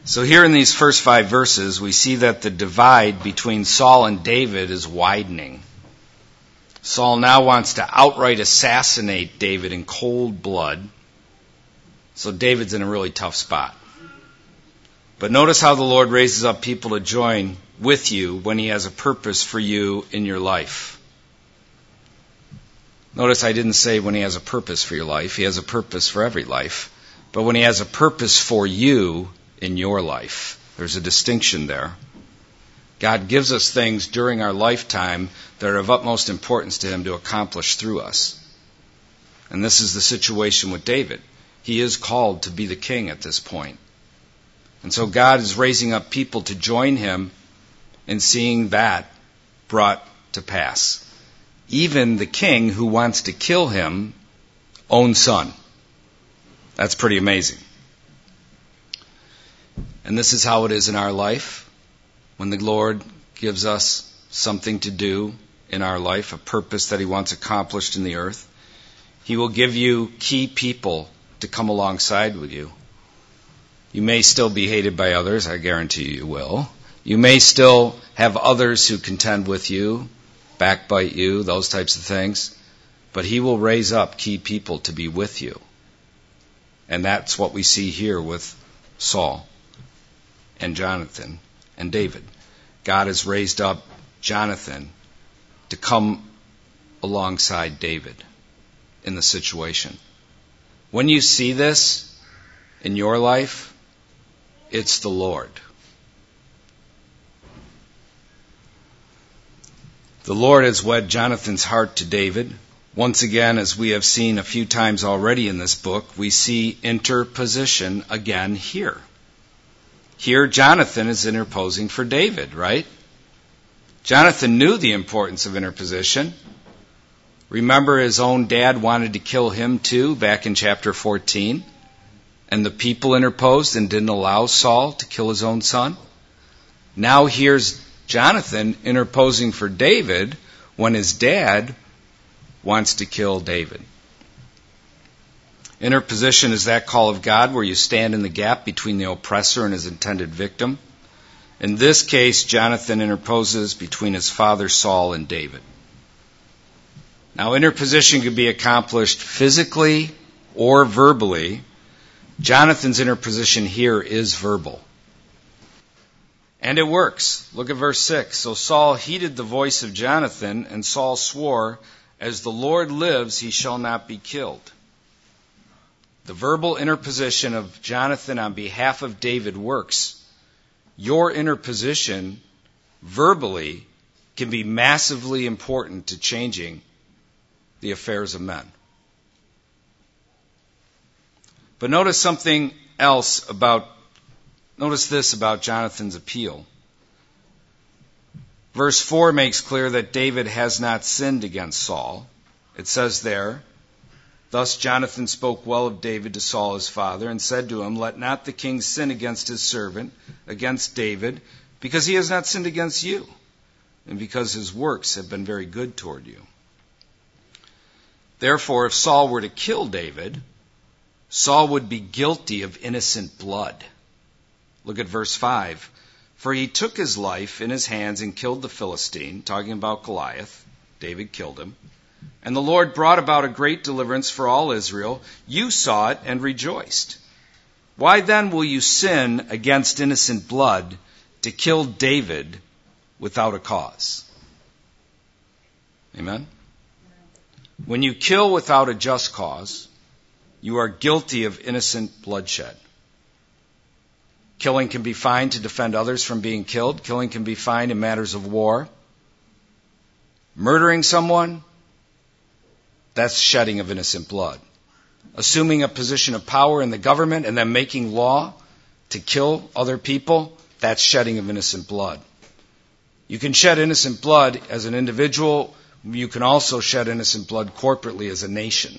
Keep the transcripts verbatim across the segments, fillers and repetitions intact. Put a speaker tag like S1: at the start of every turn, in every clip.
S1: So here in these first five verses, we see that the divide between Saul and David is widening. Saul now wants to outright assassinate David in cold blood. So David's in a really tough spot. But notice how the Lord raises up people to join with you when he has a purpose for you in your life. Notice I didn't say when he has a purpose for your life. He has a purpose for every life. But when he has a purpose for you in your life, there's a distinction there. God gives us things during our lifetime that are of utmost importance to him to accomplish through us. And this is the situation with David. He is called to be the king at this point. And so God is raising up people to join him in seeing that brought to pass. Even the king who wants to kill him, own son. That's pretty amazing. And this is how it is in our life. When the Lord gives us something to do in our life, a purpose that he wants accomplished in the earth, he will give you key people to come alongside with you. You may still be hated by others, I guarantee you will. You may still have others who contend with you, backbite you, those types of things. But he will raise up key people to be with you. And that's what we see here with Saul and Jonathan and David. God has raised up Jonathan to come alongside David in the situation. When you see this in your life, it's the Lord. The Lord has wed Jonathan's heart to David. Once again, as we have seen a few times already in this book, we see interposition again here. Here, Jonathan is interposing for David, right? Jonathan knew the importance of interposition. Remember, his own dad wanted to kill him too, back in chapter fourteen. And the people interposed and didn't allow Saul to kill his own son. Now here's Jonathan interposing for David when his dad wants to kill David. Interposition is that call of God where you stand in the gap between the oppressor and his intended victim. In this case, Jonathan interposes between his father Saul and David. Now, interposition could be accomplished physically or verbally. Jonathan's interposition here is verbal. And it works. Look at verse six. So Saul heeded the voice of Jonathan, and Saul swore, "As the Lord lives, he shall not be killed." The verbal interposition of Jonathan on behalf of David works. Your interposition verbally can be massively important to changing the affairs of men. But notice something else about, notice this about Jonathan's appeal. Verse four makes clear that David has not sinned against Saul. It says there, "Thus Jonathan spoke well of David to Saul his father, and said to him, Let not the king sin against his servant, against David, because he has not sinned against you, and because his works have been very good toward you." Therefore, if Saul were to kill David, Saul would be guilty of innocent blood. Look at verse five. "For he took his life in his hands and killed the Philistine," talking about Goliath. David killed him. "And the Lord brought about a great deliverance for all Israel. You saw it and rejoiced. Why then will you sin against innocent blood to kill David without a cause?" Amen? When you kill without a just cause, you are guilty of innocent bloodshed. Killing can be fine to defend others from being killed. Killing can be fine in matters of war. Murdering someone, that's shedding of innocent blood. Assuming a position of power in the government and then making law to kill other people, that's shedding of innocent blood. You can shed innocent blood as an individual. You can also shed innocent blood corporately as a nation.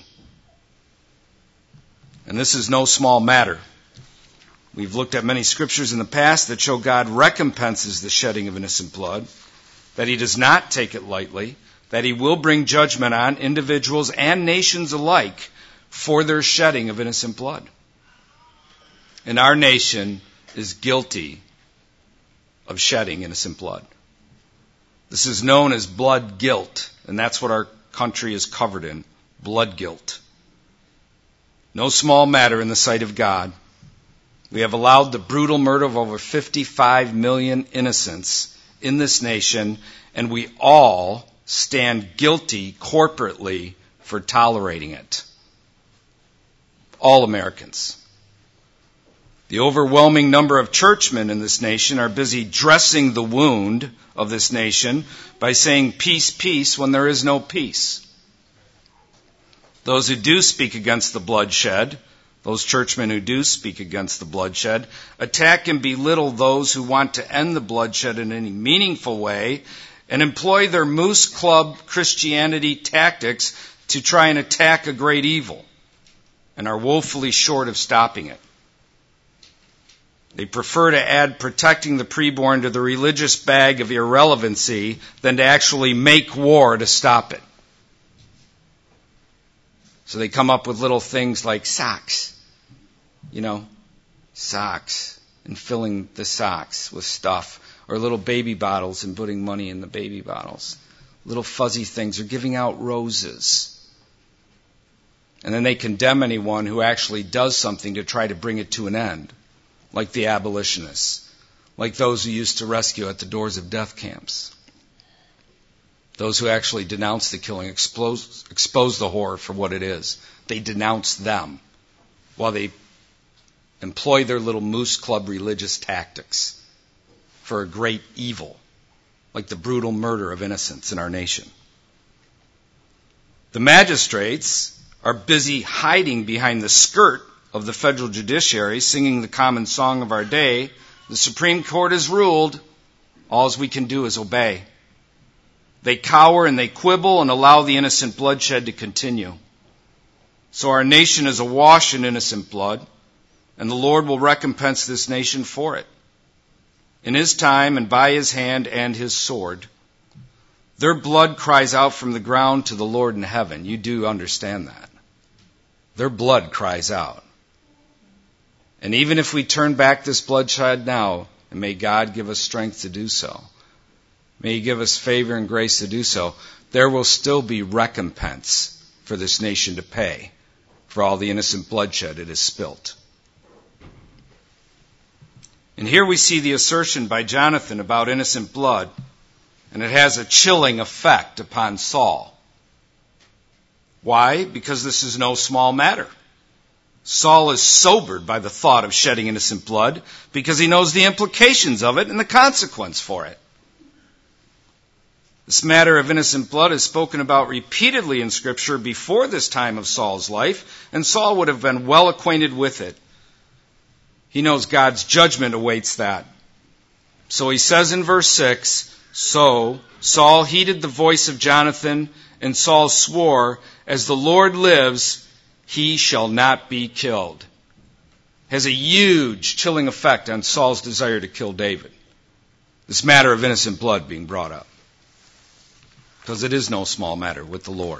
S1: And this is no small matter. We've looked at many scriptures in the past that show God recompenses the shedding of innocent blood, that he does not take it lightly, that he will bring judgment on individuals and nations alike for their shedding of innocent blood. And our nation is guilty of shedding innocent blood. This is known as blood guilt, and that's what our country is covered in, blood guilt. No small matter in the sight of God. We have allowed the brutal murder of over fifty-five million innocents in this nation, and we all stand guilty corporately for tolerating it. All Americans. The overwhelming number of churchmen in this nation are busy dressing the wound of this nation by saying peace, peace when there is no peace. Those who do speak against the bloodshed, those churchmen who do speak against the bloodshed, attack and belittle those who want to end the bloodshed in any meaningful way and employ their Moose Club Christianity tactics to try and attack a great evil and are woefully short of stopping it. They prefer to add protecting the preborn to the religious bag of irrelevancy than to actually make war to stop it. So they come up with little things like socks, you know, socks, and filling the socks with stuff, or little baby bottles and putting money in the baby bottles. Little fuzzy things, or giving out roses. And then they condemn anyone who actually does something to try to bring it to an end, like the abolitionists, like those who used to rescue at the doors of death camps. Those who actually denounce the killing, expose, expose the horror for what it is. They denounce them while they employ their little Moose Club religious tactics for a great evil, like the brutal murder of innocents in our nation. The magistrates are busy hiding behind the skirt of the federal judiciary, singing the common song of our day. The Supreme Court has ruled. All we can do is obey. They cower and they quibble and allow the innocent bloodshed to continue. So our nation is awash in innocent blood, and the Lord will recompense this nation for it. In His time and by His hand and His sword. Their blood cries out from the ground to the Lord in heaven. You do understand that. Their blood cries out. And even if we turn back this bloodshed now, and may God give us strength to do so, may He give us favor and grace to do so, there will still be recompense for this nation to pay for all the innocent bloodshed it has spilt. And here we see the assertion by Jonathan about innocent blood, and it has a chilling effect upon Saul. Why? Because this is no small matter. Saul is sobered by the thought of shedding innocent blood because he knows the implications of it and the consequence for it. This matter of innocent blood is spoken about repeatedly in Scripture before this time of Saul's life, and Saul would have been well acquainted with it. He knows God's judgment awaits that. So he says in verse six, So Saul heeded the voice of Jonathan, and Saul swore, As the Lord lives, he shall not be killed. Has a huge chilling effect on Saul's desire to kill David. This matter of innocent blood being brought up. Because it is no small matter with the Lord.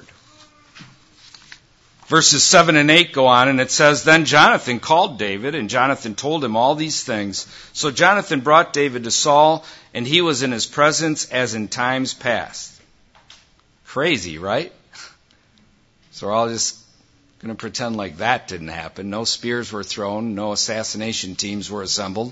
S1: Verses seven and eight go on, and it says, Then Jonathan called David, and Jonathan told him all these things. So Jonathan brought David to Saul, and he was in his presence as in times past. Crazy, right? So we're all just going to pretend like that didn't happen. No spears were thrown, no assassination teams were assembled.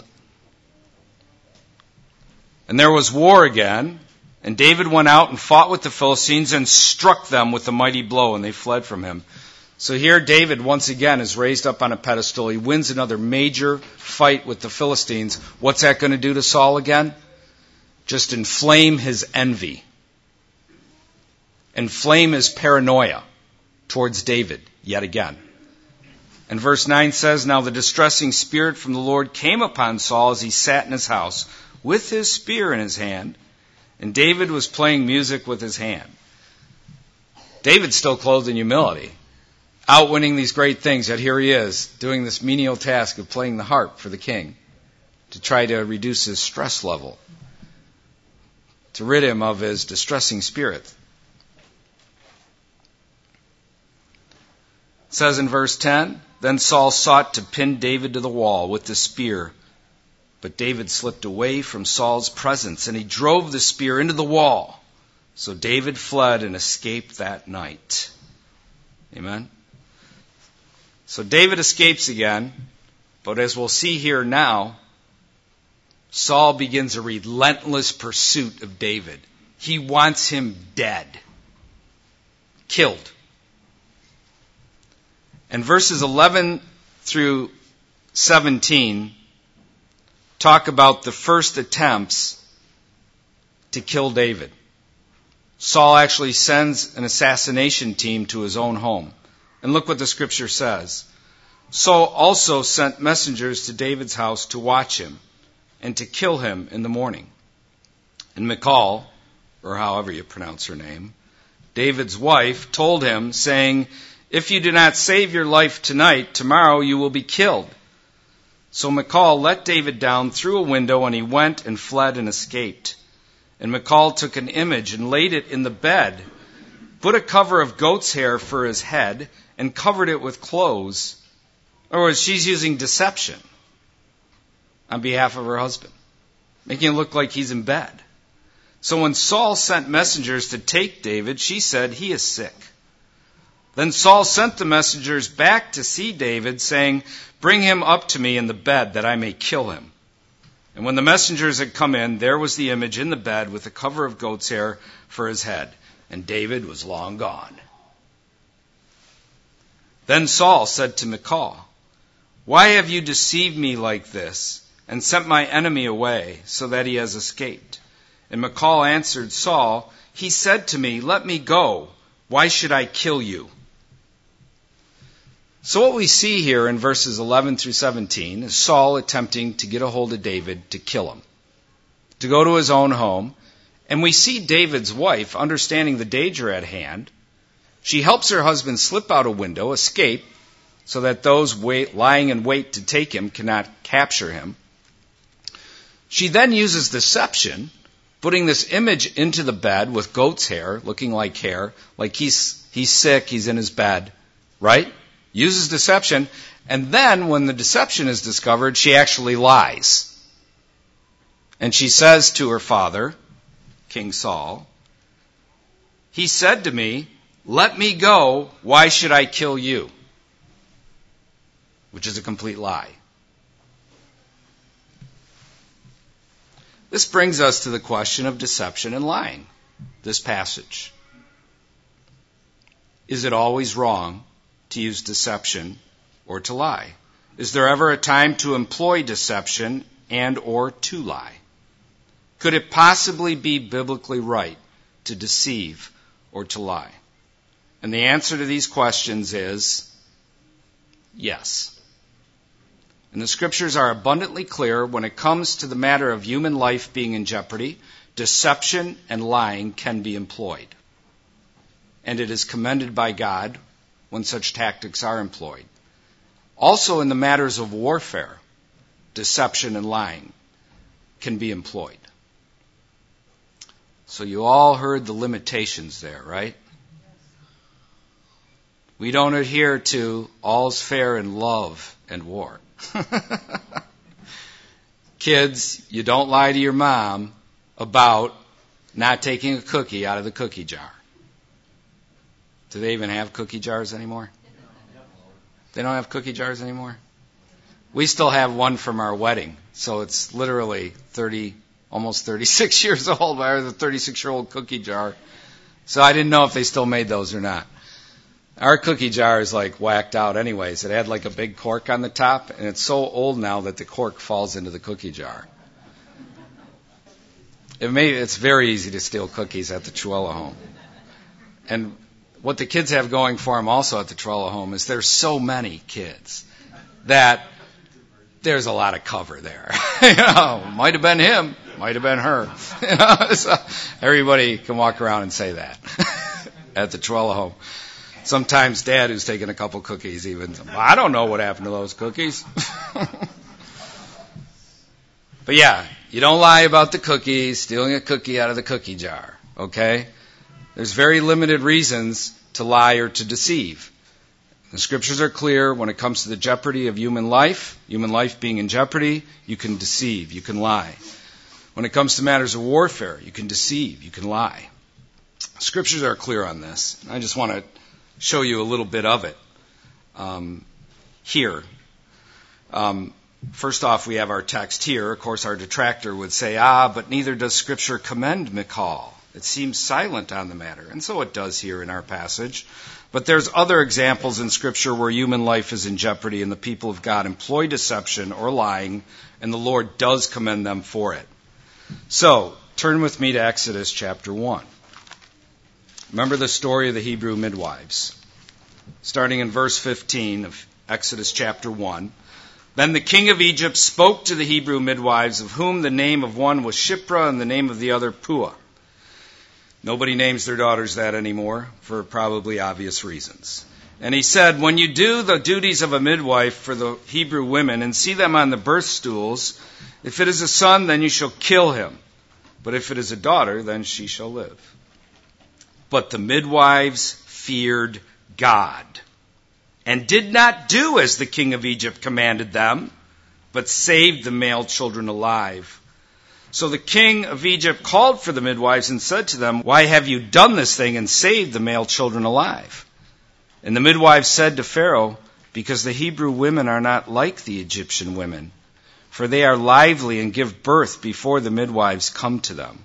S1: And there was war again. And David went out and fought with the Philistines and struck them with a mighty blow, and they fled from him. So here David once again is raised up on a pedestal. He wins another major fight with the Philistines. What's that going to do to Saul again? Just inflame his envy. Inflame his paranoia towards David yet again. And verse nine says, Now the distressing spirit from the Lord came upon Saul as he sat in his house with his spear in his hand. And David was playing music with his hand. David's still clothed in humility, outwinning these great things, yet here he is, doing this menial task of playing the harp for the king to try to reduce his stress level, to rid him of his distressing spirit. It says in verse ten, Then Saul sought to pin David to the wall with the spear, But David slipped away from Saul's presence, and he drove the spear into the wall. So David fled and escaped that night. Amen? So David escapes again, but as we'll see here now, Saul begins a relentless pursuit of David. He wants him dead, killed. And verses eleven through seventeen talk about the first attempts to kill David. Saul actually sends an assassination team to his own home. And look what the scripture says. Saul also sent messengers to David's house to watch him and to kill him in the morning. And Michal, or however you pronounce her name, David's wife, told him, saying, "If you do not save your life tonight, tomorrow you will be killed." So Michal let David down through a window, and he went and fled and escaped. And Michal took an image and laid it in the bed, put a cover of goat's hair for his head, and covered it with clothes. In other words, she's using deception on behalf of her husband, making it look like he's in bed. So when Saul sent messengers to take David, she said, "He is sick." Then Saul sent the messengers back to see David, saying, "Bring him up to me in the bed, that I may kill him." And when the messengers had come in, there was the image in the bed with a cover of goat's hair for his head. And David was long gone. Then Saul said to Michal, "Why have you deceived me like this and sent my enemy away so that he has escaped?" And Michal answered Saul, "He said to me, 'Let me go. Why should I kill you?'" So what we see here in verses eleven through seventeen is Saul attempting to get a hold of David to kill him, to go to his own home. And we see David's wife, understanding the danger at hand, she helps her husband slip out a window, escape, so that those wait, lying in wait to take him cannot capture him. She then uses deception, putting this image into the bed with goat's hair, looking like hair, like he's he's sick, he's in his bed, right? Uses deception, and then when the deception is discovered, she actually lies. And she says to her father, King Saul, "He said to me, 'Let me go, why should I kill you?'" Which is a complete lie. This brings us to the question of deception and lying, this passage. Is it always wrong to use deception or to lie? Is there ever a time to employ deception and or to lie? Could it possibly be biblically right to deceive or to lie? And the answer to these questions is yes. And the scriptures are abundantly clear when it comes to the matter of human life being in jeopardy. Deception and lying can be employed. And it is commended by God when such tactics are employed. Also in the matters of warfare, deception and lying can be employed. So you all heard the limitations there, right? We don't adhere to all's fair in love and war. Kids, you don't lie to your mom about not taking a cookie out of the cookie jar. Do they even have cookie jars anymore? They don't have cookie jars anymore? We still have one from our wedding, so it's literally thirty, almost thirty-six years old. I have a thirty-six-year-old cookie jar. So I didn't know if they still made those or not. Our cookie jar is like whacked out anyways. It had like a big cork on the top, and it's so old now that the cork falls into the cookie jar. It may, it's very easy to steal cookies at the Truella home. And what the kids have going for them also at the Truella home is there's so many kids that there's a lot of cover there. you know, might have been him, might have been her. You know, so everybody can walk around and say that at the Truella home. Sometimes Dad, who's taking a couple cookies, even, I don't know what happened to those cookies. But yeah, you don't lie about the cookies, stealing a cookie out of the cookie jar, okay? There's very limited reasons to lie or to deceive. The scriptures are clear when it comes to the jeopardy of human life, human life being in jeopardy, you can deceive, you can lie. When it comes to matters of warfare, you can deceive, you can lie. Scriptures are clear on this. I just want to show you a little bit of it um, here. Um, first off, we have our text here. Of course, our detractor would say, ah, but neither does Scripture commend Michal. It seems silent on the matter. And so it does here in our passage. But there's other examples in Scripture where human life is in jeopardy and the people of God employ deception or lying, and the Lord does commend them for it. So, turn with me to Exodus chapter one. Remember the story of the Hebrew midwives. Starting in verse fifteen of Exodus chapter one. Then the king of Egypt spoke to the Hebrew midwives, of whom the name of one was Shiphrah and the name of the other Puah. Nobody names their daughters that anymore, for probably obvious reasons. And he said, when you do the duties of a midwife for the Hebrew women and see them on the birth stools, if it is a son, then you shall kill him. But if it is a daughter, then she shall live. But the midwives feared God and did not do as the king of Egypt commanded them, but saved the male children alive. So the king of Egypt called for the midwives and said to them, why have you done this thing and saved the male children alive? And the midwives said to Pharaoh, because the Hebrew women are not like the Egyptian women, for they are lively and give birth before the midwives come to them.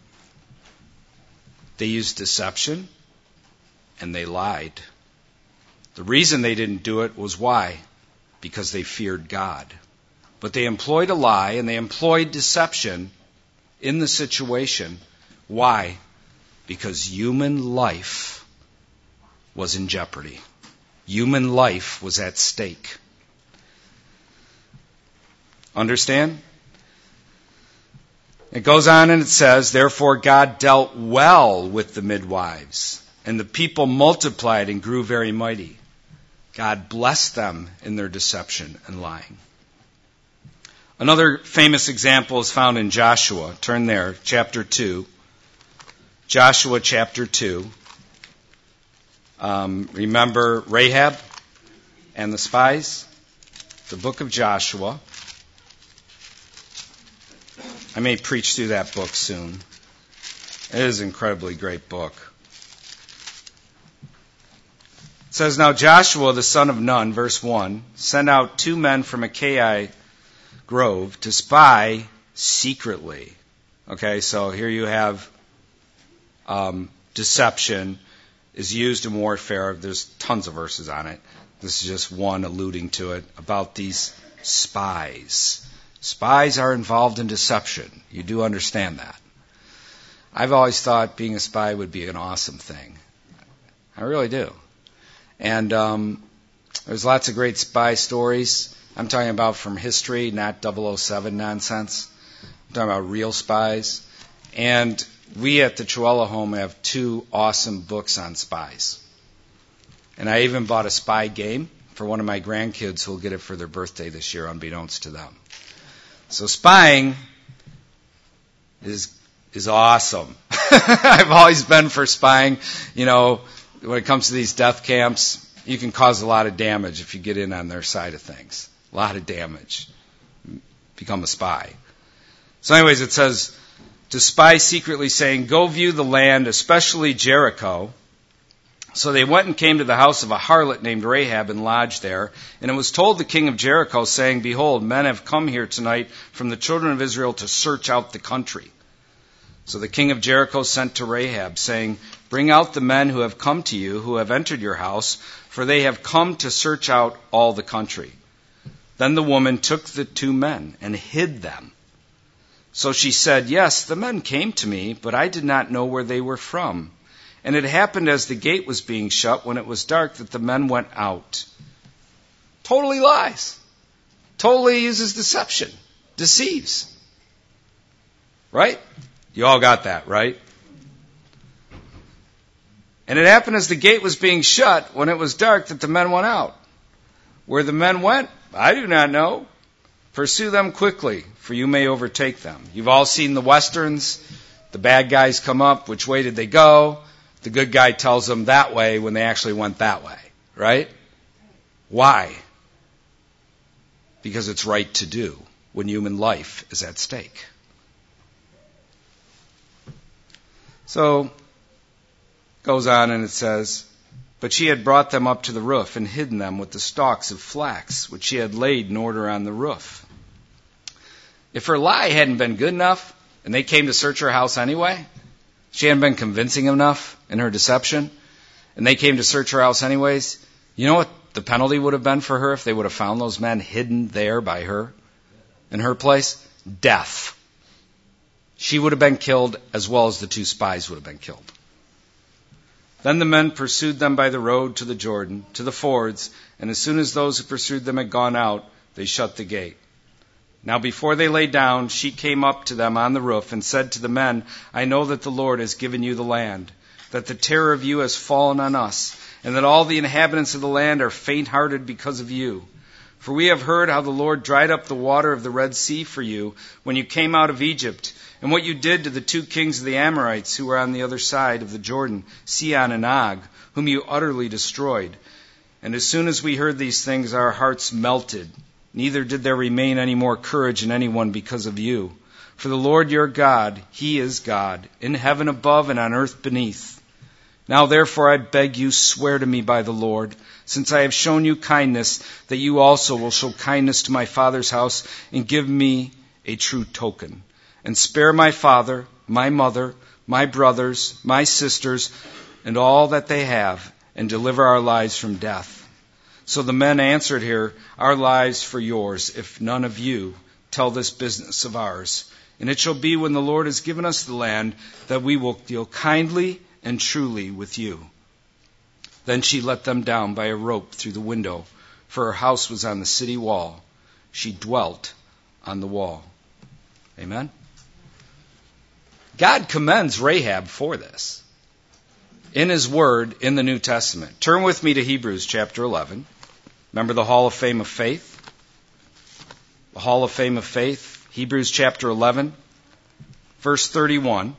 S1: They used deception and they lied. The reason they didn't do it was why? Because they feared God. But they employed a lie and they employed deception in the situation. Why? Because human life was in jeopardy. Human life was at stake. Understand? It goes on and it says, therefore God dealt well with the midwives, and the people multiplied and grew very mighty. God blessed them in their deception and lying. Another famous example is found in Joshua. Turn there, chapter two. Joshua chapter two. Um, remember Rahab and the spies? The book of Joshua. I may preach through that book soon. It is an incredibly great book. It says, now Joshua the son of Nun, verse one, sent out two men from Achaia Grove to spy secretly. Okay, so here you have um, deception is used in warfare. There's tons of verses on it. This is just one alluding to it about these spies. Spies are involved in deception. You do understand that. I've always thought being a spy would be an awesome thing. I really do. And um, there's lots of great spy stories. I'm talking about from history, not double oh seven nonsense. I'm talking about real spies. And we at the Truella home have two awesome books on spies. And I even bought a spy game for one of my grandkids who will get it for their birthday this year, unbeknownst to them. So spying is is awesome. I've always been for spying. You know, when it comes to these death camps, you can cause a lot of damage if you get in on their side of things. A lot of damage. Become a spy. So anyways, it says, to spy secretly, saying, go view the land, especially Jericho. So they went and came to the house of a harlot named Rahab and lodged there. And it was told the king of Jericho, saying, behold, men have come here tonight from the children of Israel to search out the country. So the king of Jericho sent to Rahab, saying, bring out the men who have come to you, who have entered your house, for they have come to search out all the country. Then the woman took the two men and hid them. So she said, yes, the men came to me, but I did not know where they were from. And it happened as the gate was being shut, when it was dark, that the men went out. Totally lies. Totally uses deception. Deceives. Right? You all got that, right? And it happened as the gate was being shut, when it was dark, that the men went out. Where the men went, I do not know. Pursue them quickly, for you may overtake them. You've all seen the Westerns. The bad guys come up. Which way did they go? The good guy tells them that way when they actually went that way, right? Why? Because it's right to do when human life is at stake. So, goes on and it says, but she had brought them up to the roof and hidden them with the stalks of flax, which she had laid in order on the roof. If her lie hadn't been good enough, and they came to search her house anyway, she hadn't been convincing enough in her deception, and they came to search her house anyways, you know what the penalty would have been for her if they would have found those men hidden there by her, in her place? Death. She would have been killed as well as the two spies would have been killed. Then the men pursued them by the road to the Jordan, to the fords, and as soon as those who pursued them had gone out, they shut the gate. Now before they lay down, she came up to them on the roof and said to the men, I know that the Lord has given you the land, that the terror of you has fallen on us, and that all the inhabitants of the land are faint-hearted because of you. For we have heard how the Lord dried up the water of the Red Sea for you when you came out of Egypt, and what you did to the two kings of the Amorites who were on the other side of the Jordan, Sihon and Og, whom you utterly destroyed. And as soon as we heard these things, our hearts melted. Neither did there remain any more courage in anyone because of you. For the Lord your God, He is God, in heaven above and on earth beneath. Now therefore I beg you, swear to me by the Lord, since I have shown you kindness, that you also will show kindness to my father's house and give me a true token. And spare my father, my mother, my brothers, my sisters, and all that they have, and deliver our lives from death. So the men answered her, our lives for yours, if none of you tell this business of ours. And it shall be when the Lord has given us the land, that we will deal kindly and truly with you. Then she let them down by a rope through the window, for her house was on the city wall. She dwelt on the wall. Amen? God commends Rahab for this in His Word in the New Testament. Turn with me to Hebrews chapter eleven. Remember the Hall of Fame of Faith? The Hall of Fame of Faith, Hebrews chapter eleven, verse thirty-one.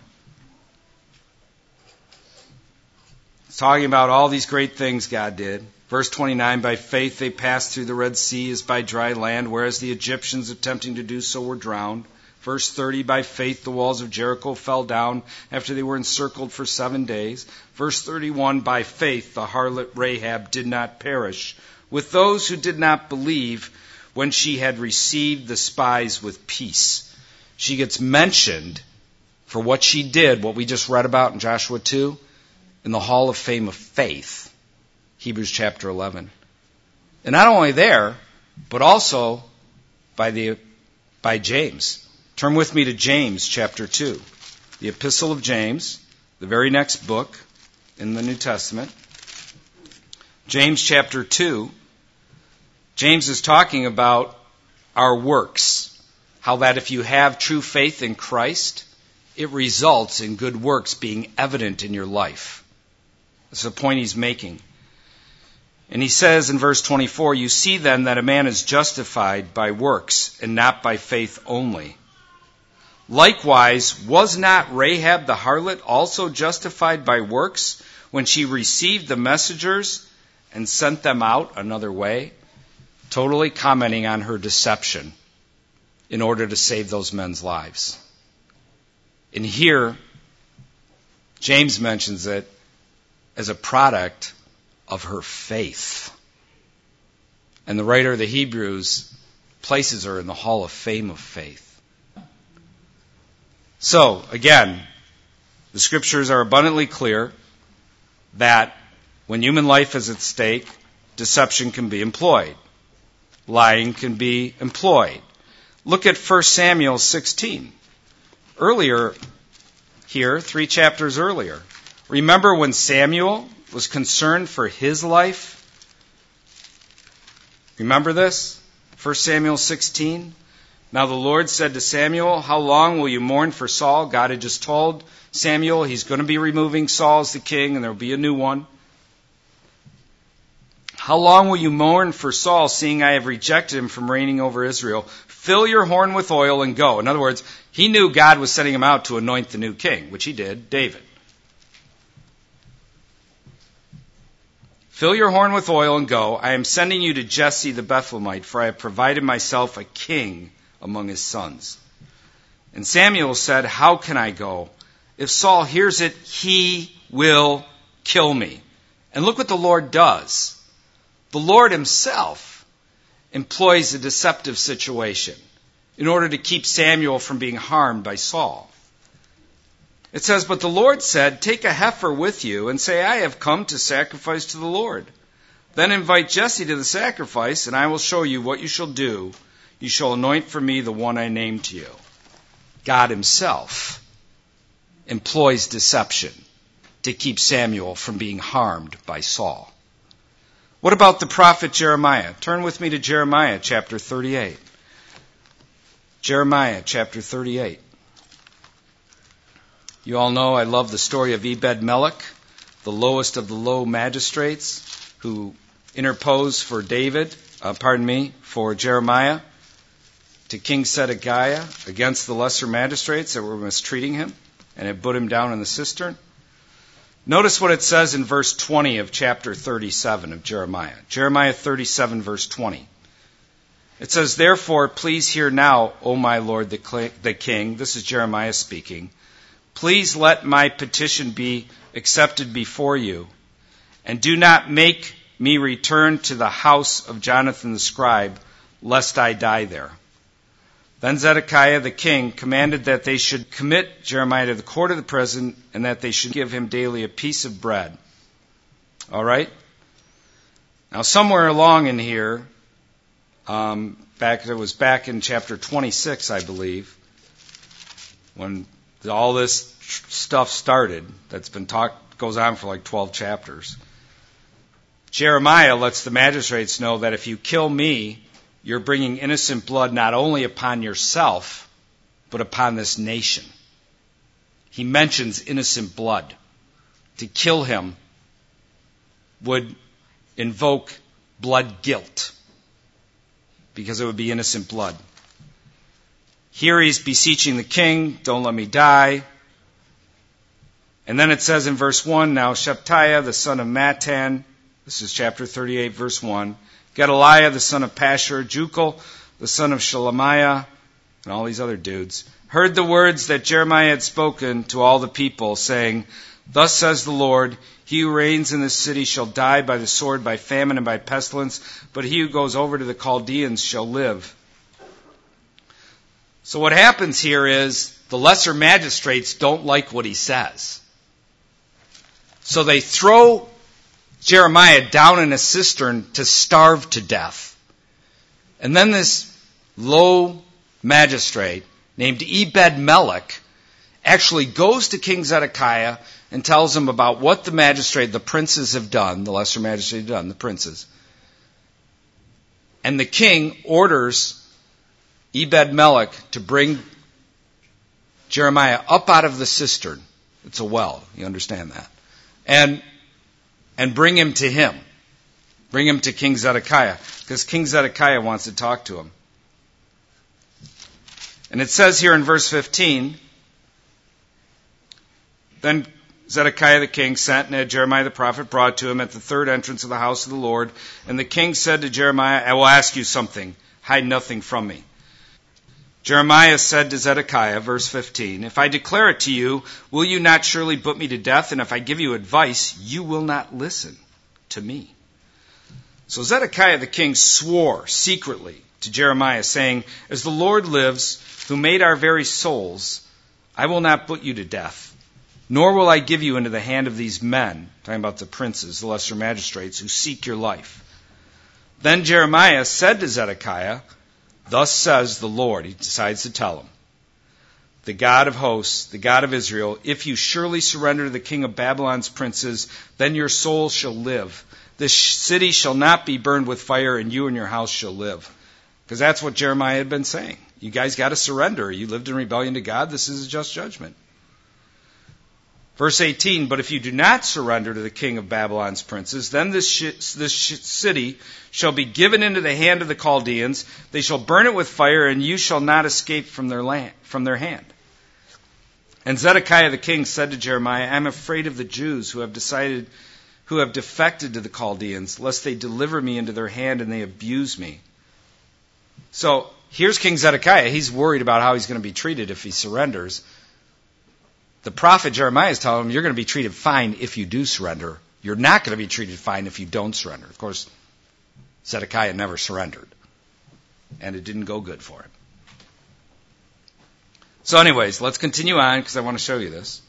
S1: It's talking about all these great things God did. Verse twenty-nine, by faith they passed through the Red Sea as by dry land, whereas the Egyptians attempting to do so were drowned. Verse thirty, by faith the walls of Jericho fell down after they were encircled for seven days. Verse thirty-one, by faith the harlot Rahab did not perish with those who did not believe when she had received the spies with peace. She gets mentioned for what she did, what we just read about in Joshua two, in the Hall of Fame of Faith, Hebrews chapter eleven. And not only there, but also by the by James. Turn with me to James chapter two, the Epistle of James, the very next book in the New Testament. James chapter two. James is talking about our works, how that if you have true faith in Christ, it results in good works being evident in your life. That's the point he's making. And he says in verse twenty-four, you see then that a man is justified by works and not by faith only. Likewise, was not Rahab the harlot also justified by works when she received the messengers and sent them out another way? Totally commenting on her deception in order to save those men's lives. And here, James mentions it as a product of her faith. And the writer of the Hebrews places her in the Hall of Fame of Faith. So, again, the scriptures are abundantly clear that when human life is at stake, deception can be employed. Lying can be employed. Look at First Samuel sixteen. Earlier here, three chapters earlier. Remember when Samuel was concerned for his life? Remember this? First Samuel sixteen. Now the Lord said to Samuel, how long will you mourn for Saul? God had just told Samuel he's going to be removing Saul as the king and there will be a new one. How long will you mourn for Saul, seeing I have rejected him from reigning over Israel? Fill your horn with oil and go. In other words, he knew God was sending him out to anoint the new king, which he did, David. Fill your horn with oil and go. I am sending you to Jesse the Bethlehemite, for I have provided myself a king among his sons. And Samuel said, how can I go? If Saul hears it, he will kill me. And look what the Lord does. The Lord himself employs a deceptive situation in order to keep Samuel from being harmed by Saul. It says, but the Lord said, take a heifer with you and say, I have come to sacrifice to the Lord. Then invite Jesse to the sacrifice, and I will show you what you shall do. You shall anoint for me the one I name to you. God himself employs deception to keep Samuel from being harmed by Saul. What about the prophet Jeremiah? Turn with me to Jeremiah chapter thirty-eight. Jeremiah chapter thirty-eight. You all know I love the story of Ebed-Melech, the lowest of the low magistrates, who interposed for David, uh, pardon me, for Jeremiah to King Zedekiah against the lesser magistrates that were mistreating him and had put him down in the cistern. Notice what it says in verse twenty of chapter thirty-seven of Jeremiah. Jeremiah thirty-seven, verse twenty. It says, therefore, please hear now, O my Lord the, the king. This is Jeremiah speaking. Please let my petition be accepted before you, and do not make me return to the house of Jonathan the scribe, lest I die there. Then Zedekiah the king commanded that they should commit Jeremiah to the court of the prison, and that they should give him daily a piece of bread. All right? Now, somewhere along in here, um, back it was back in chapter twenty-six, I believe, when all this stuff started, that's been talked, goes on for like twelve chapters. Jeremiah lets the magistrates know that if you kill me, you're bringing innocent blood not only upon yourself, but upon this nation. He mentions innocent blood. To kill him would invoke blood guilt, because it would be innocent blood. Here he's beseeching the king, don't let me die. And then it says in verse one, now Sheptiah the son of Mattan, this is chapter thirty-eight, verse one, Gedaliah the son of Pashur, Jukal the son of Shelemiah, and all these other dudes, heard the words that Jeremiah had spoken to all the people, saying, thus says the Lord, he who reigns in this city shall die by the sword, by famine, and by pestilence, but he who goes over to the Chaldeans shall live. So what happens here is the lesser magistrates don't like what he says. So they throw Jeremiah down in a cistern to starve to death. And then this low magistrate named Ebed-Melech actually goes to King Zedekiah and tells him about what the magistrate, the princes have done, the lesser magistrate have done, the princes. And the king orders Ebed-Melech to bring Jeremiah up out of the cistern. It's a well, you understand that. And and bring him to him. Bring him to King Zedekiah, because King Zedekiah wants to talk to him. And it says here in verse fifteen, then Zedekiah the king sent and had Jeremiah the prophet brought to him at the third entrance of the house of the Lord. And the king said to Jeremiah, I will ask you something. Hide nothing from me. Jeremiah said to Zedekiah, verse fifteen, if I declare it to you, will you not surely put me to death? And if I give you advice, you will not listen to me. So Zedekiah the king swore secretly to Jeremiah, saying, as the Lord lives, who made our very souls, I will not put you to death, nor will I give you into the hand of these men, talking about the princes, the lesser magistrates, who seek your life. Then Jeremiah said to Zedekiah, thus says the Lord, he decides to tell him, the God of hosts, the God of Israel, if you surely surrender to the king of Babylon's princes, then your soul shall live. This city shall not be burned with fire, and you and your house shall live. Because that's what Jeremiah had been saying. You guys got to surrender. You lived in rebellion to God. This is a just judgment. Verse eighteen, but if you do not surrender to the king of Babylon's princes, then this, sh- this sh- city shall be given into the hand of the Chaldeans. They shall burn it with fire, and you shall not escape from their land, from their hand. And Zedekiah the king said to Jeremiah, I am afraid of the Jews who have decided, who have defected to the Chaldeans, lest they deliver me into their hand and they abuse me. So here's King Zedekiah. He's worried about how he's going to be treated if he surrenders. The prophet Jeremiah is telling him, you're going to be treated fine if you do surrender. You're not going to be treated fine if you don't surrender. Of course, Zedekiah never surrendered, and it didn't go good for him. So anyways, let's continue on because I want to show you this.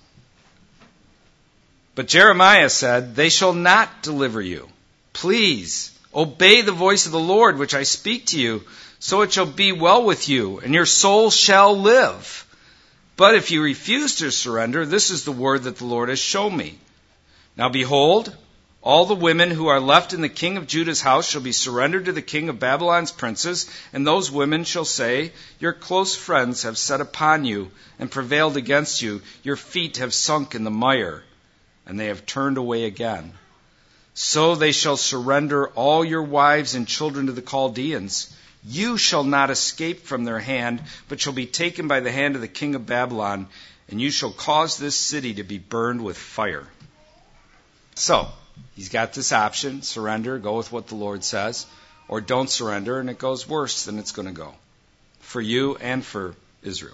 S1: But Jeremiah said, they shall not deliver you. Please, obey the voice of the Lord, which I speak to you, so it shall be well with you, and your soul shall live. But if you refuse to surrender, this is the word that the Lord has shown me. Now behold, all the women who are left in the king of Judah's house shall be surrendered to the king of Babylon's princes, and those women shall say, your close friends have set upon you and prevailed against you. Your feet have sunk in the mire, and they have turned away again. So they shall surrender all your wives and children to the Chaldeans. You shall not escape from their hand, but shall be taken by the hand of the king of Babylon, and you shall cause this city to be burned with fire. So, he's got this option, surrender, go with what the Lord says, or don't surrender, and it goes worse than it's going to go for you and for Israel.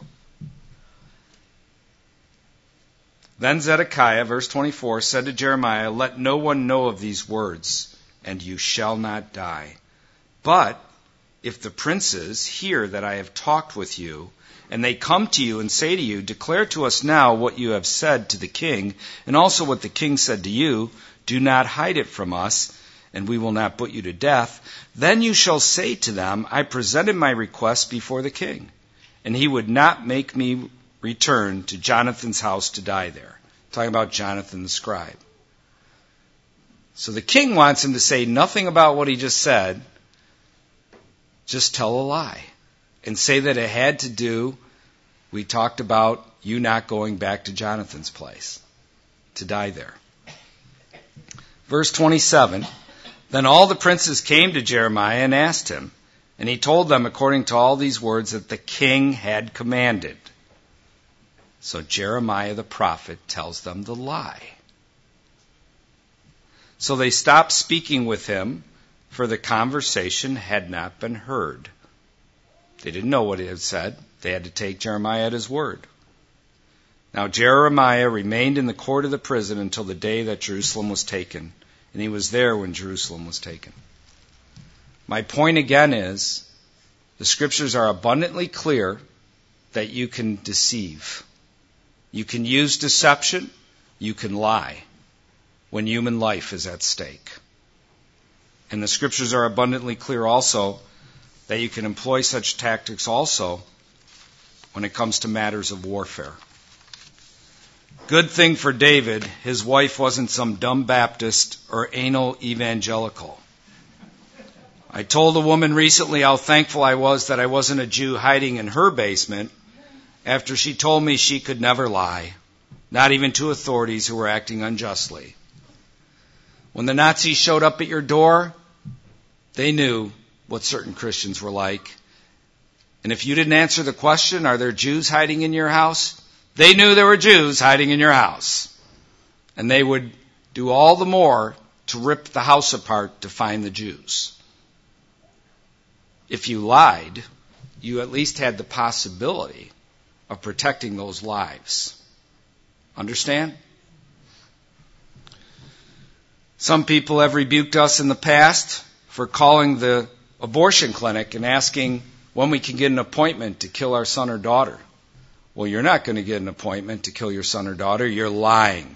S1: Then Zedekiah, verse twenty-four, said to Jeremiah, let no one know of these words, and you shall not die. But if the princes hear that I have talked with you, and they come to you and say to you, declare to us now what you have said to the king, and also what the king said to you, do not hide it from us, and we will not put you to death. Then you shall say to them, I presented my request before the king, and he would not make me return to Jonathan's house to die there. Talking about Jonathan the scribe. So the king wants him to say nothing about what he just said, just tell a lie. And say that it had to do, we talked about you not going back to Jonathan's place to die there. Verse twenty-seven, then all the princes came to Jeremiah and asked him, and he told them according to all these words that the king had commanded. So Jeremiah the prophet tells them the lie. So they stopped speaking with him, for the conversation had not been heard. They didn't know what he had said. They had to take Jeremiah at his word. Now Jeremiah remained in the court of the prison until the day that Jerusalem was taken. And he was there when Jerusalem was taken. My point again is, the scriptures are abundantly clear that you can deceive. You can use deception. You can lie when human life is at stake. And the scriptures are abundantly clear also that you can employ such tactics also when it comes to matters of warfare. Good thing for David, his wife wasn't some dumb Baptist or anal evangelical. I told a woman recently how thankful I was that I wasn't a Jew hiding in her basement after she told me she could never lie, not even to authorities who were acting unjustly. When the Nazis showed up at your door, they knew what certain Christians were like. And if you didn't answer the question, are there Jews hiding in your house? They knew there were Jews hiding in your house. And they would do all the more to rip the house apart to find the Jews. If you lied, you at least had the possibility of protecting those lives. Understand? Some people have rebuked us in the past for calling the abortion clinic and asking when we can get an appointment to kill our son or daughter. Well, you're not going to get an appointment to kill your son or daughter. You're lying.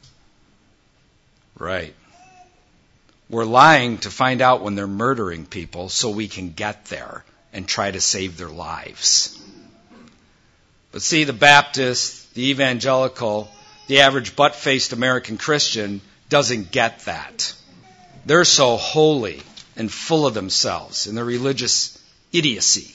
S1: Right. We're lying to find out when they're murdering people so we can get there and try to save their lives. But see, the Baptist, the evangelical, the average butt-faced American Christian doesn't get that. They're so holy and full of themselves in their religious idiocy.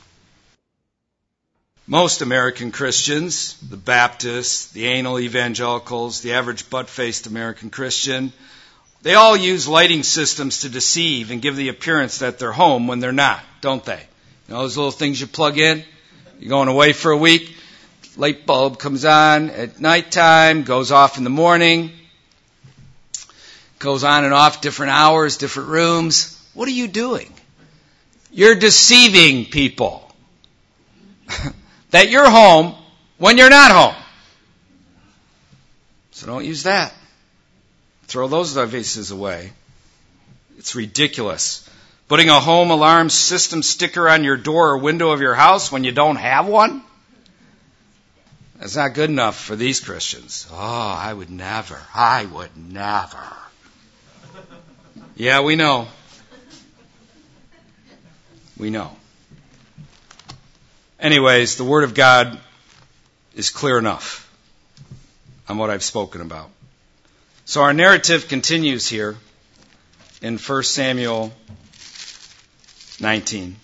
S1: Most American Christians, the Baptists, the anal evangelicals, the average butt-faced American Christian, they all use lighting systems to deceive and give the appearance that they're home when they're not, don't they? You know those little things you plug in? You're going away for a week, light bulb comes on at nighttime, goes off in the morning. Goes on and off, different hours, different rooms. What are you doing? You're deceiving people. That you're home when you're not home. So don't use that. Throw those devices away. It's ridiculous. Putting a home alarm system sticker on your door or window of your house when you don't have one? That's not good enough for these Christians. Oh, I would never. I would never. Yeah, we know. We know. Anyways, the Word of God is clear enough on what I've spoken about. So our narrative continues here in First Samuel nineteen.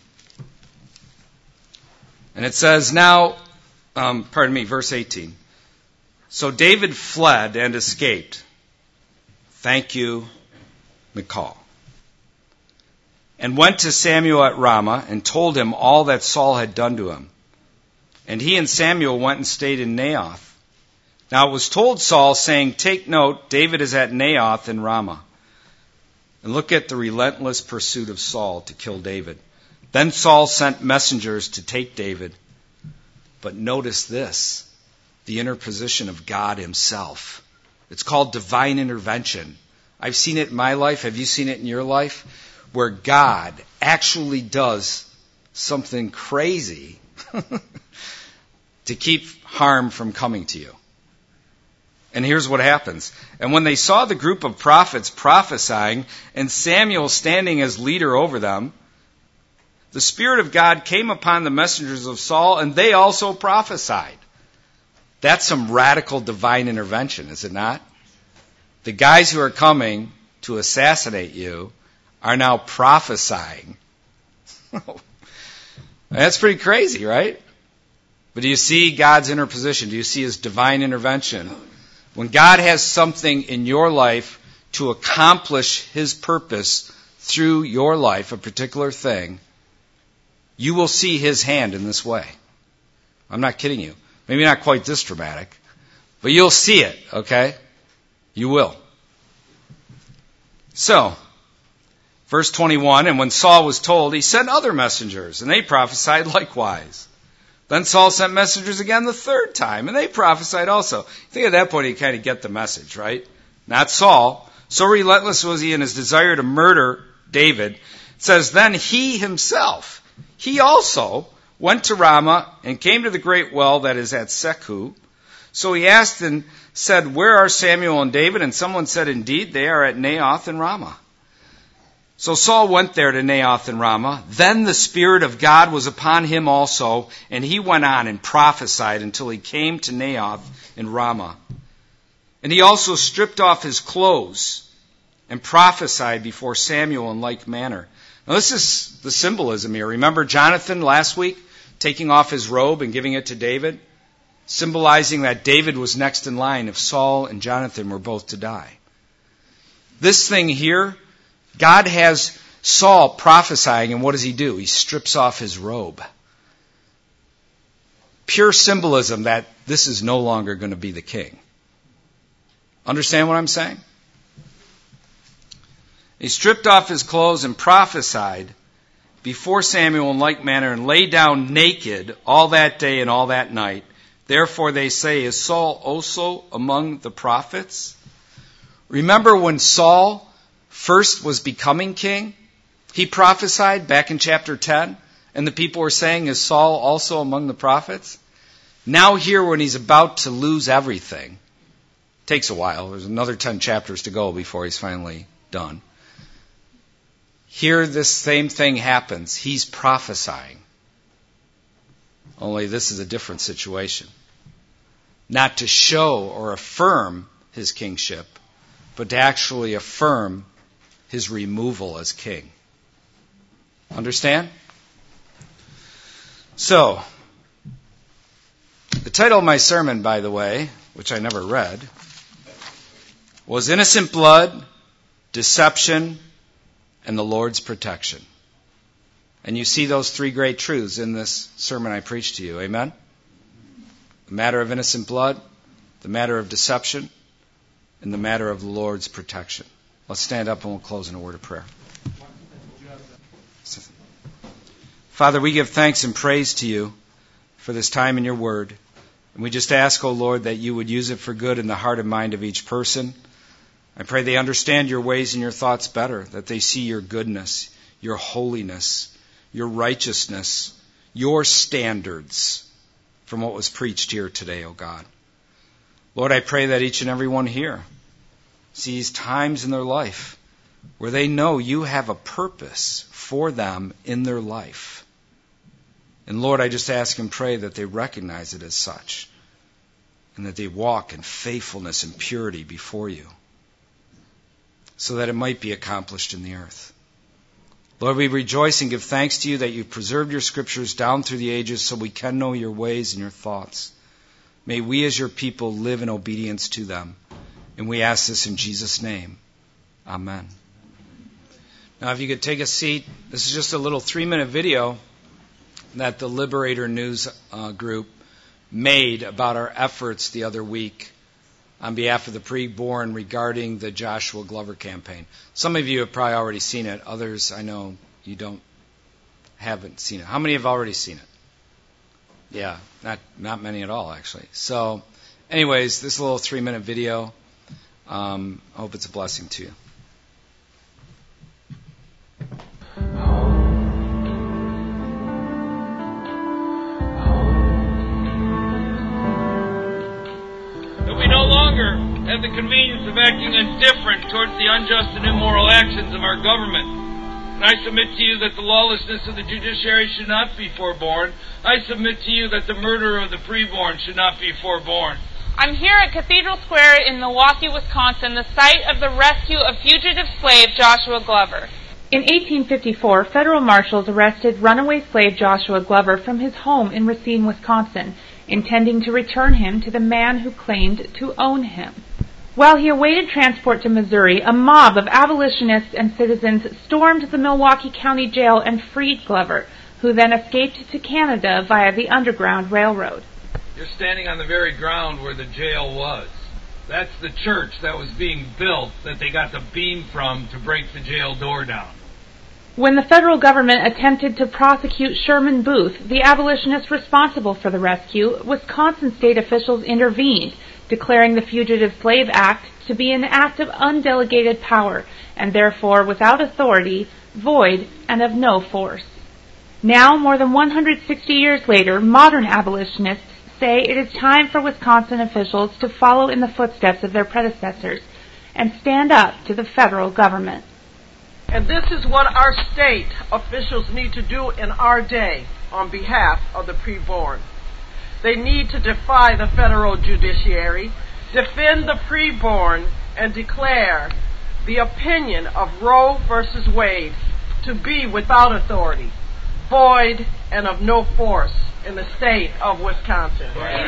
S1: And it says, now, um, pardon me, verse eighteen. So David fled and escaped. Thank you, Michal. And went to Samuel at Ramah and told him all that Saul had done to him. And he and Samuel went and stayed in Naioth. Now it was told Saul, saying, take note, David is at Naioth in Ramah. And look at the relentless pursuit of Saul to kill David. Then Saul sent messengers to take David. But notice this, the interposition of God himself. It's called divine intervention. I've seen it in my life. Have you seen it in your life? Where God actually does something crazy to keep harm from coming to you. And here's what happens. And when they saw the group of prophets prophesying and Samuel standing as leader over them, the Spirit of God came upon the messengers of Saul and they also prophesied. That's some radical divine intervention, is it not? The guys who are coming to assassinate you are now prophesying. That's pretty crazy, right? But do you see God's interposition? Do you see his divine intervention? When God has something in your life to accomplish his purpose through your life, a particular thing, you will see his hand in this way. I'm not kidding you. Maybe not quite this dramatic, but you'll see it, okay? You will. So, verse twenty-one, and when Saul was told, he sent other messengers, and they prophesied likewise. Then Saul sent messengers again the third time, and they prophesied also. I think at that point he kind of get the message, right? Not Saul. So relentless was he in his desire to murder David. It says, then he himself, he also went to Ramah and came to the great well that is at Sechu. So he asked and said, where are Samuel and David? And someone said, indeed, they are at Naioth and Ramah. So Saul went there to Naioth and Ramah. Then the Spirit of God was upon him also, and he went on and prophesied until he came to Naioth and Ramah. And he also stripped off his clothes and prophesied before Samuel in like manner. Now this is the symbolism here. Remember Jonathan last week taking off his robe and giving it to David? Symbolizing that David was next in line if Saul and Jonathan were both to die. This thing here, God has Saul prophesying, and what does he do? He strips off his robe. Pure symbolism that this is no longer going to be the king. Understand what I'm saying? He stripped off his clothes and prophesied before Samuel in like manner and lay down naked all that day and all that night. Therefore they say, is Saul also among the prophets? Remember when Saul first was becoming king, he prophesied back in chapter ten, and the people were saying, is Saul also among the prophets? Now here when he's about to lose everything, takes a while, there's another ten chapters to go before he's finally done. Here this same thing happens. He's prophesying. Only this is a different situation. Not to show or affirm his kingship, but to actually affirm his removal as king. Understand? So, the title of my sermon, by the way, which I never read, was Innocent Blood, Deception, and the Lord's Protection. And you see those three great truths in this sermon I preached to you. Amen? The matter of innocent blood, the matter of deception, and the matter of the Lord's protection. Let's stand up and we'll close in a word of prayer. Father, we give thanks and praise to you for this time in your word. And we just ask, O Lord, that you would use it for good in the heart and mind of each person. I pray they understand your ways and your thoughts better, that they see your goodness, your holiness, your righteousness, your standards from what was preached here today, O God. Lord, I pray that each and every one here sees times in their life where they know you have a purpose for them in their life. And Lord, I just ask and pray that they recognize it as such, and that they walk in faithfulness and purity before you, so that it might be accomplished in the earth. Lord, we rejoice and give thanks to you that you've preserved your scriptures down through the ages so we can know your ways and your thoughts. May we as your people live in obedience to them. And we ask this in Jesus' name. Amen. Now, if you could take a seat, this is just a little three-minute video that the Liberator News uh, group made about our efforts the other week on behalf of the preborn regarding the Joshua Glover campaign. Some of you have probably already seen it. Others, I know you don't haven't seen it. How many have already seen it? Yeah, not not many at all, actually. So, anyways, this little three-minute video. Um, I hope it's a blessing to you.
S2: Have the convenience of acting indifferent towards the unjust and immoral actions of our government. And I submit to you that the lawlessness of the judiciary should not be forborne. I submit to you that the murder of the preborn should not be forborne.
S3: I'm here at Cathedral Square in Milwaukee, Wisconsin, the site of the rescue of fugitive slave Joshua Glover. In eighteen fifty-four, federal marshals arrested runaway slave Joshua Glover from his home in Racine, Wisconsin, intending to return him to the man who claimed to own him. While he awaited transport to Missouri, a mob of abolitionists and citizens stormed the Milwaukee County Jail and freed Glover, who then escaped to Canada via the Underground Railroad.
S2: You're standing on the very ground where the jail was. That's the church that was being built that they got the beam from to break the jail door down.
S3: When the federal government attempted to prosecute Sherman Booth, the abolitionist responsible for the rescue, Wisconsin state officials intervened, declaring the Fugitive Slave Act to be an act of undelegated power, and therefore without authority, void, and of no force. Now, more than one hundred sixty years later, modern abolitionists say it is time for Wisconsin officials to follow in the footsteps of their predecessors and stand up to the federal government.
S4: And this is what our state officials need to do in our day on behalf of the preborn. They need to defy the federal judiciary, defend the preborn, and declare the opinion of Roe versus Wade to be without authority, void, and of no force in the state of Wisconsin.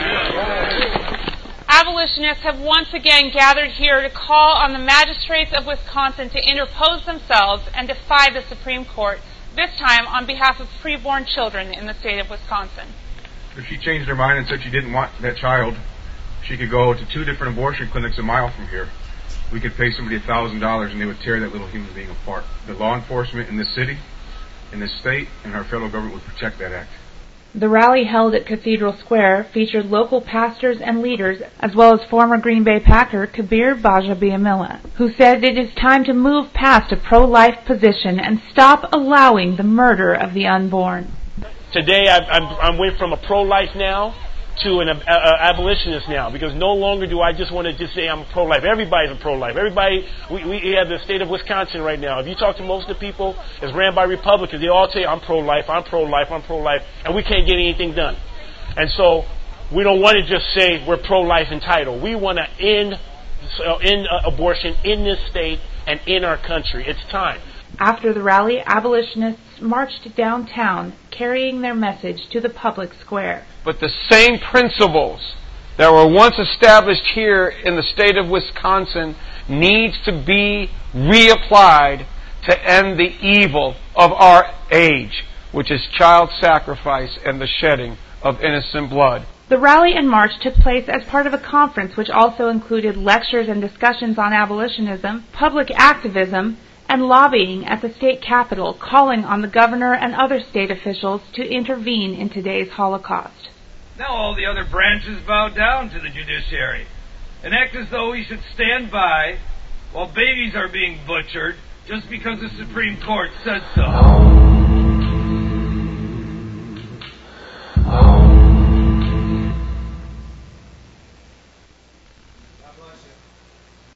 S3: Abolitionists have once again gathered here to call on the magistrates of Wisconsin to interpose themselves and defy the Supreme Court, this time on behalf of preborn children in the state of Wisconsin.
S5: If she changed her mind and said she didn't want that child, she could go to two different abortion clinics a mile from here. We could pay somebody a thousand dollars and they would tear that little human being apart. The law enforcement in this city, in this state, and our federal government would protect that act.
S3: The rally held at Cathedral Square featured local pastors and leaders, as well as former Green Bay Packer Kabir Bajabiamila, who said it is time to move past a pro-life position and stop allowing the murder of the unborn.
S6: Today, I, I'm, I'm went from a pro-life now to an uh, uh, abolitionist now, because no longer do I just want to just say I'm pro-life. Everybody's a pro-life. Everybody, we, we have the state of Wisconsin right now. If you talk to most of the people, it's ran by Republicans. They all say I'm pro-life, I'm pro-life, I'm pro-life, and we can't get anything done. And so we don't want to just say we're pro-life and title. We want to end, uh, end uh, abortion in this state and in our country. It's time.
S3: After the rally, abolitionists marched downtown, carrying their message to the public square.
S7: But the same principles that were once established here in the state of Wisconsin needs to be reapplied to end the evil of our age, which is child sacrifice and the shedding of innocent blood.
S3: The rally and march took place as part of a conference which also included lectures and discussions on abolitionism, public activism, and lobbying at the state capitol, calling on the governor and other state officials to intervene in today's Holocaust.
S2: Now all the other branches bow down to the judiciary and act as though we should stand by while babies are being butchered just because the Supreme Court said so.